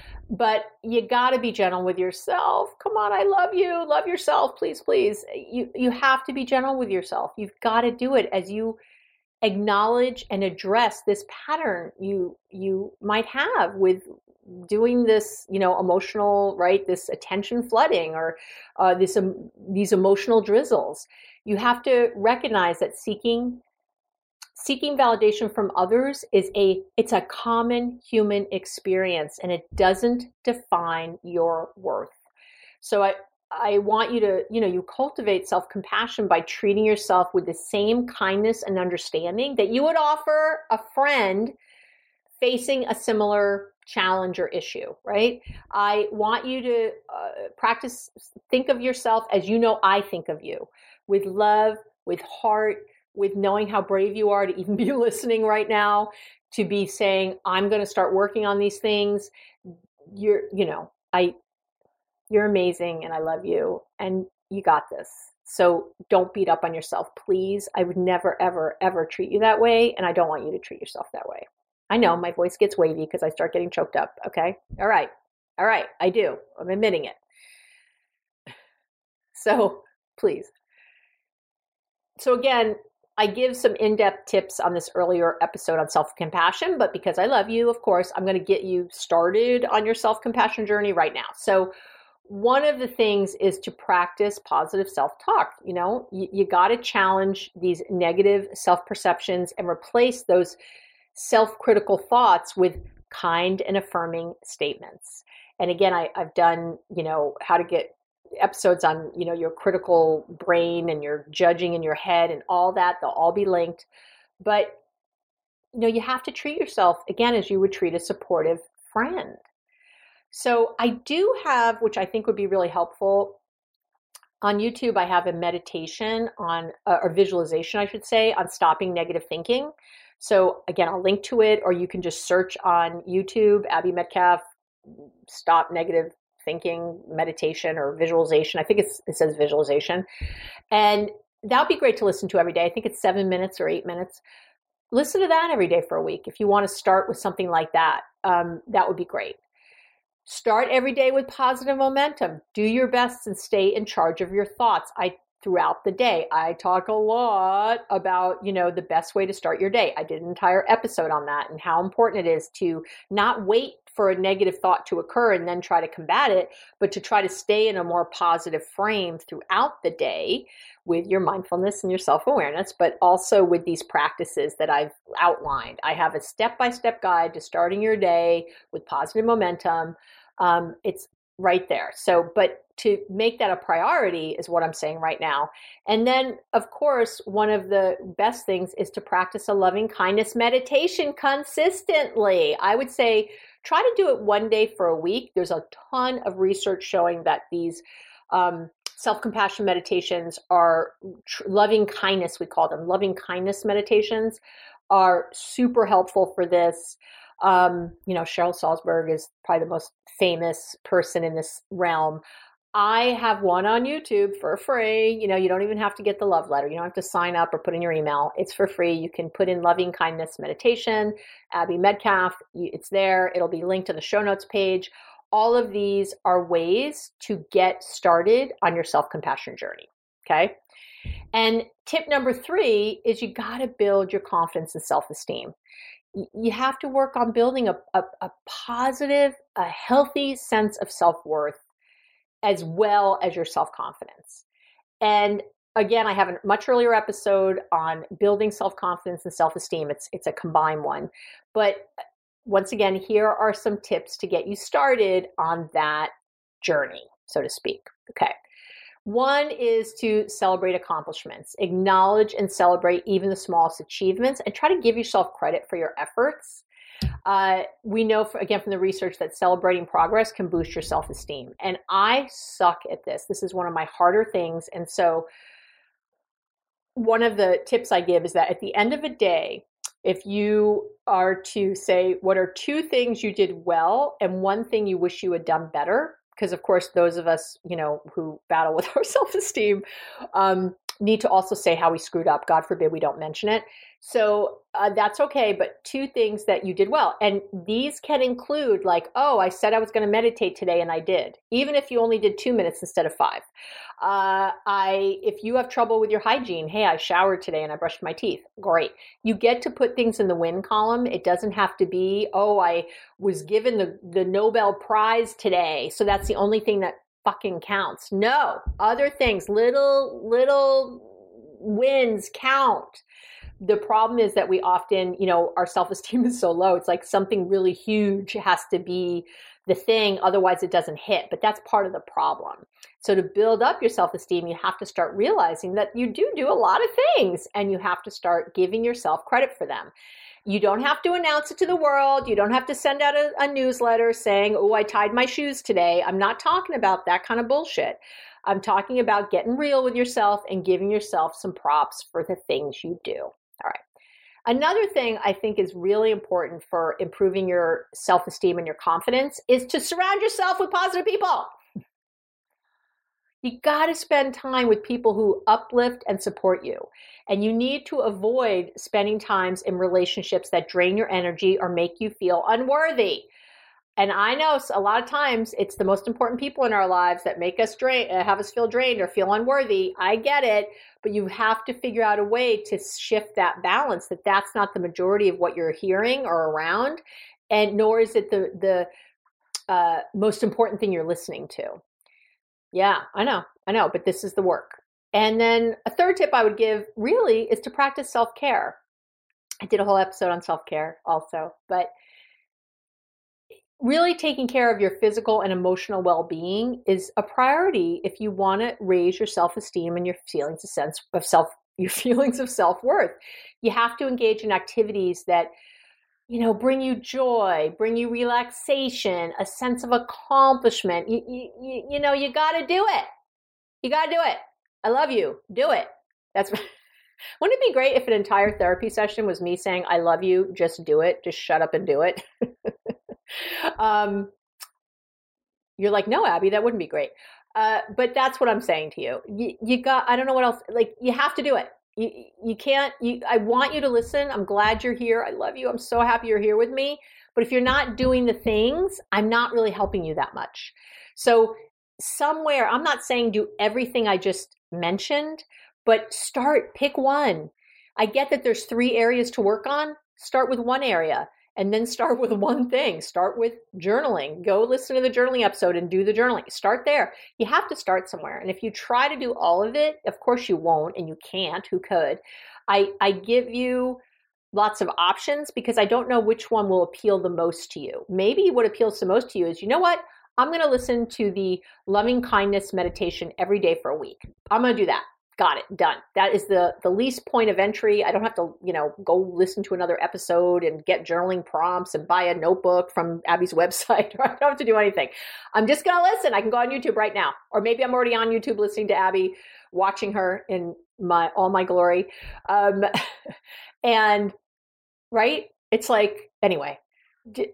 But you got to be gentle with yourself. Come on, I love you. Love yourself, please, please. You you have to be gentle with yourself. You've got to do it as you acknowledge and address this pattern you you might have with doing this, you know, emotional, right? This attention flooding or uh, this um, these emotional drizzles. You have to recognize that seeking seeking validation from others is a it's a common human experience, and it doesn't define your worth. So I I want you to, you know, you cultivate self-compassion by treating yourself with the same kindness and understanding that you would offer a friend facing a similar challenge or issue, right? I want you to uh, practice, think of yourself as you know I think of you, with love, with heart, with knowing how brave you are to even be listening right now, to be saying, I'm going to start working on these things. You're, you know, I, you're amazing and I love you and you got this. So don't beat up on yourself, please. I would never, ever, ever treat you that way. And I don't want you to treat yourself that way. I know my voice gets wavy because I start getting choked up. Okay. All right. All right. I do. I'm admitting it. So please. So again, I give some in-depth tips on this earlier episode on self-compassion, but because I love you, of course, I'm going to get you started on your self-compassion journey right now. So one of the things is to practice positive self-talk. You know, you, you got to challenge these negative self-perceptions and replace those self-critical thoughts with kind and affirming statements. And again, I, I've done, you know, how to get episodes on, you know, your critical brain and your judging in your head and all that. They'll all be linked. But, you know, you have to treat yourself, again, as you would treat a supportive friend. So I do have, which I think would be really helpful, on YouTube, I have a meditation on, uh, or visualization, I should say, on stopping negative thinking. So again, I'll link to it, or you can just search on YouTube, Abby Metcalf, stop negative thinking, meditation, or visualization. I think it's, it says visualization. And that would be great to listen to every day. I think it's seven minutes or eight minutes. Listen to that every day for a week. If you want to start with something like that, um, that would be great. Start every day with positive momentum. Do your best and stay in charge of your thoughts. I throughout the day, I talk a lot about, you know, the best way to start your day. I did an entire episode on that and how important it is to not wait for a negative thought to occur and then try to combat it, but to try to stay in a more positive frame throughout the day with your mindfulness and your self-awareness, but also with these practices that I've outlined. I have a step-by-step guide to starting your day with positive momentum. Um, it's right there. So, but to make that a priority is what I'm saying right now. And then, of course, one of the best things is to practice a loving kindness meditation consistently. I would say try to do it one day for a week. There's a ton of research showing that these um, self-compassion meditations are tr- loving kindness, we call them loving kindness meditations, are super helpful for this. Um, you know, Sheryl Salzberg is probably the most famous person in this realm. I have one on YouTube for free. You know, you don't even have to get the love letter. You don't have to sign up or put in your email. It's for free. You can put in loving kindness meditation, Abby Medcalf. It's there. It'll be linked to the show notes page. All of these are ways to get started on your self-compassion journey. Okay. And tip number three is you got to build your confidence and self-esteem. You have to work on building a, a, a positive, a healthy sense of self-worth as well as your self-confidence. And again, I have a much earlier episode on building self-confidence and self-esteem. It's, it's a combined one. But once again, here are some tips to get you started on that journey, so to speak. Okay. One is to celebrate accomplishments, acknowledge and celebrate even the smallest achievements, and try to give yourself credit for your efforts. Uh, we know, for, again, from the research that celebrating progress can boost your self-esteem. And I suck at this. This is one of my harder things. And so one of the tips I give is that at the end of a day, if you are to say, what are two things you did well and one thing you wish you had done better? Because of course, those of us, you know, who battle with our self-esteem um, need to also say how we screwed up. God forbid we don't mention it. So uh, that's okay. But two things that you did well. And these can include like, oh, I said I was going to meditate today and I did. Even if you only did two minutes instead of five. Uh, I, if you have trouble with your hygiene, hey, I showered today and I brushed my teeth. Great. You get to put things in the win column. It doesn't have to be, oh, I was given the, the Nobel Prize today. So that's the only thing that fucking counts. No, other things, little, little wins count. The problem is that we often, you know, our self-esteem is so low. It's like something really huge has to be the thing. Otherwise it doesn't hit, but that's part of the problem. So to build up your self-esteem, you have to start realizing that you do do a lot of things and you have to start giving yourself credit for them. You don't have to announce it to the world. You don't have to send out a, a newsletter saying, oh, I tied my shoes today. I'm not talking about that kind of bullshit. I'm talking about getting real with yourself and giving yourself some props for the things you do. All right. Another thing I think is really important for improving your self-esteem and your confidence is to surround yourself with positive people. You got to spend time with people who uplift and support you. And you need to avoid spending times in relationships that drain your energy or make you feel unworthy. And I know a lot of times it's the most important people in our lives that make us drain, have us feel drained or feel unworthy. I get it, but you have to figure out a way to shift that balance, that that's not the majority of what you're hearing or around, and nor is it the, the uh, most important thing you're listening to. Yeah, I know, I know, but this is the work. And then a third tip I would give really is to practice self-care. I did a whole episode on self-care also, but really taking care of your physical and emotional well-being is a priority if you want to raise your self-esteem and your feelings of sense of self, your feelings of self-worth. You have to engage in activities that, you know, bring you joy, bring you relaxation, a sense of accomplishment. You, you, you know, you got to do it. You got to do it. I love you. Do it. That's wouldn't it be great if an entire therapy session was me saying, I love you, just do it. Just shut up and do it. um, you're like, no, Abby, that wouldn't be great. Uh, but that's what I'm saying to you. You, you got, I don't know what else, like you have to do it. You, you can't, you, I want you to listen. I'm glad you're here. I love you. I'm so happy you're here with me. But if you're not doing the things, I'm not really helping you that much. So somewhere, I'm not saying do everything I just mentioned, but start, pick one. I get that there's three areas to work on. Start with one area and then start with one thing. Start with journaling. Go listen to the journaling episode and do the journaling. Start there. You have to start somewhere. And if you try to do all of it, of course you won't and you can't. Who could? I, I give you lots of options because I don't know which one will appeal the most to you. Maybe what appeals the most to you is, you know what? I'm going to listen to the loving kindness meditation every day for a week. I'm going to do that. Got it. Done. That is the, the least point of entry. I don't have to, you know, go listen to another episode and get journaling prompts and buy a notebook from Abby's website. I don't have to do anything. I'm just going to listen. I can go on YouTube right now. Or maybe I'm already on YouTube listening to Abby, watching her in my all my glory. Um, and, right? It's like, anyway, d-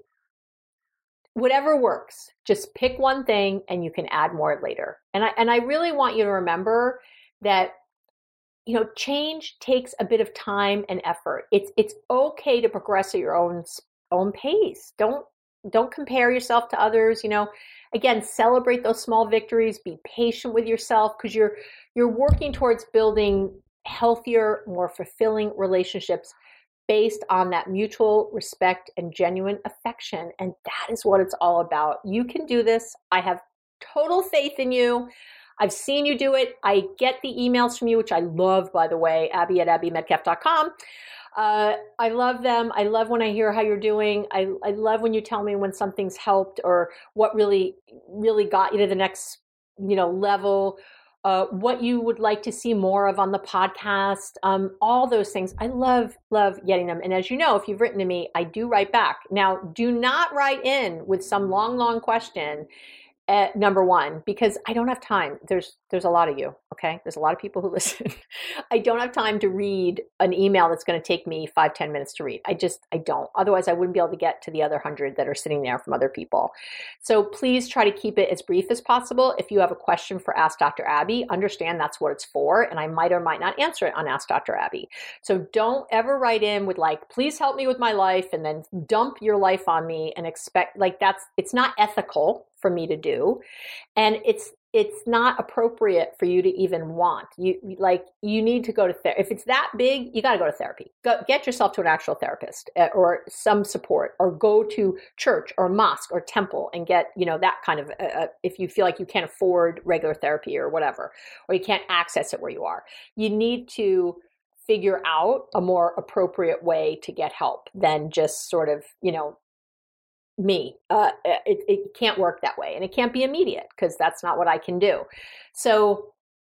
whatever works. Just pick one thing and you can add more later. And I and I really want you to remember that, you know, change takes a bit of time and effort. It's it's okay to progress at your own own pace. Don't don't compare yourself to others. You know, again, celebrate those small victories. Be patient with yourself because you're you're working towards building healthier, more fulfilling relationships based on that mutual respect and genuine affection. And that is what it's all about. You can do this. I have total faith in you. I've seen you do it. I get the emails from you, which I love, by the way, Abby at abby metcalf dot com. Uh, I love them. I love when I hear how you're doing. I, I love when you tell me when something's helped or what really, really got you to the next, you know, level, uh, what you would like to see more of on the podcast, um, all those things. I love, love getting them. And as you know, if you've written to me, I do write back. Now, do not write in with some long, long question. At number one, because I don't have time. There's there's a lot of you, okay? There's a lot of people who listen. I don't have time to read an email that's going to take me five, ten minutes to read. I just, I don't. Otherwise, I wouldn't be able to get to the other hundred that are sitting there from other people. So please try to keep it as brief as possible. If you have a question for Ask Doctor Abby, understand that's what it's for, and I might or might not answer it on Ask Doctor Abby. So don't ever write in with like, please help me with my life, and then dump your life on me and expect, like that's, it's not ethical for me to do. And it's it's not appropriate for you to even want. You like you need to go to therapy. If it's that big, you got to go to therapy. Go get yourself to an actual therapist or some support, or go to church or mosque or temple and get, you know, that kind of, uh, if you feel like you can't afford regular therapy or whatever, or you can't access it where you are. You need to figure out a more appropriate way to get help than just sort of, you know, me. Uh, it, it can't work that way, and it can't be immediate because that's not what I can do. So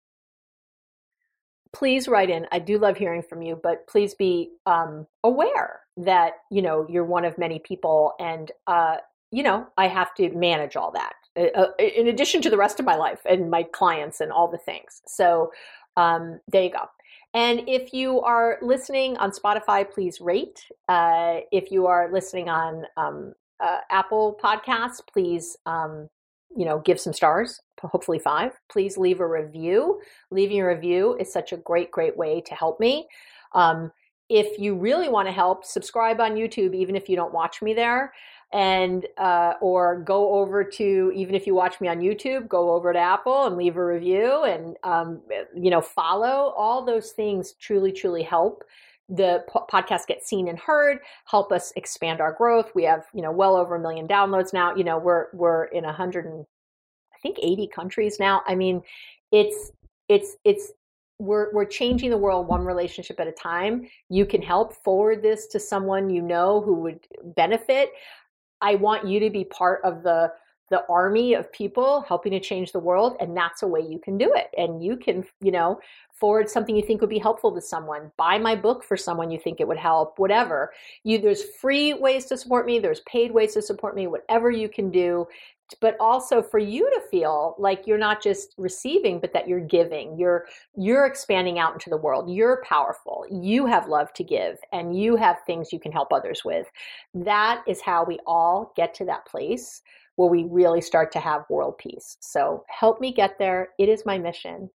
please write in. I do love hearing from you, but please be um, aware that, you know, you're one of many people, and, uh, you know, I have to manage all that uh, in addition to the rest of my life and my clients and all the things. So um, there you go. And if you are listening on Spotify, please rate. Uh, if you are listening on um, Uh, Apple Podcasts, please, um, you know, give some stars, hopefully five. Please leave a review. Leaving a review is such a great, great way to help me. Um, if you really want to help, subscribe on YouTube, even if you don't watch me there, and uh, or go over to, even if you watch me on YouTube, go over to Apple and leave a review, and um, you know, follow. All those things truly, truly help the po- podcast get seen and heard, help us expand our growth. We have, you know, well over a million downloads now. You know, we're we're in a hundred and I think eighty countries now. I mean, it's it's it's we're we're changing the world one relationship at a time. You can help forward this to someone you know who would benefit. I want you to be part of the the army of people helping to change the world, and that's a way you can do it. And you can, you know, forward something you think would be helpful to someone, buy my book for someone you think it would help, whatever. You, there's free ways to support me, there's paid ways to support me, whatever you can do, but also for you to feel like you're not just receiving, but that you're giving. You're you're expanding out into the world. You're powerful. You have love to give, and you have things you can help others with. That is how we all get to that place where we really start to have world peace. So help me get there. It is my mission.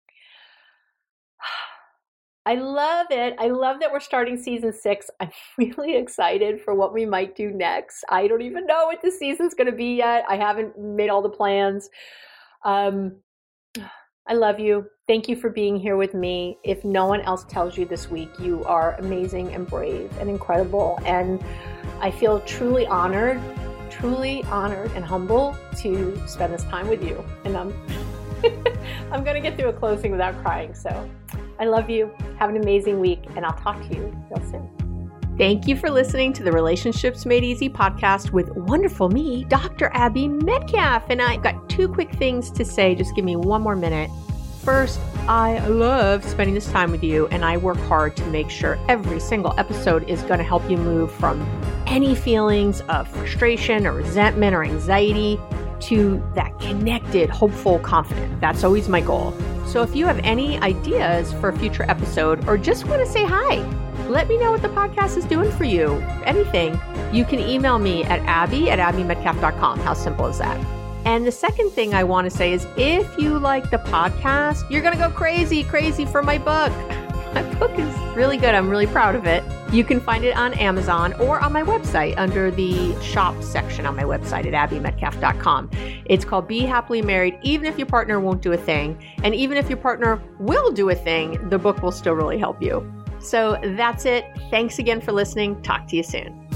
I love it. I love that we're starting season six. I'm really excited for what we might do next. I don't even know what the season's going to be yet. I haven't made all the plans. Um, I love you. Thank you for being here with me. If no one else tells you this week, you are amazing and brave and incredible. And I feel truly honored, truly honored and humble to spend this time with you. And I'm, I'm going to get through a closing without crying. So I love you. Have an amazing week, and I'll talk to you real soon. Thank you for listening to the Relationships Made Easy podcast with wonderful me, Doctor Abby Medcalf. And I've got two quick things to say. Just give me one more minute. First, I love spending this time with you, and I work hard to make sure every single episode is going to help you move from any feelings of frustration or resentment or anxiety to that connected, hopeful, confident. That's always my goal. So if you have any ideas for a future episode or just want to say hi, let me know what the podcast is doing for you. Anything, you can email me at abby at abby medcalf dot com. How simple is that? And the second thing I want to say is if you like the podcast, you're going to go crazy, crazy for my book. My book is really good. I'm really proud of it. You can find it on Amazon or on my website under the shop section on my website at abby medcalf dot com. It's called Be Happily Married, Even If Your Partner Won't Do a Thing. And even if your partner will do a thing, the book will still really help you. So that's it. Thanks again for listening. Talk to you soon.